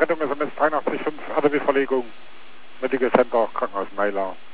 Rettung SMS 835, ADW-Verlegung, Medical Center, Krankenhaus Meiler.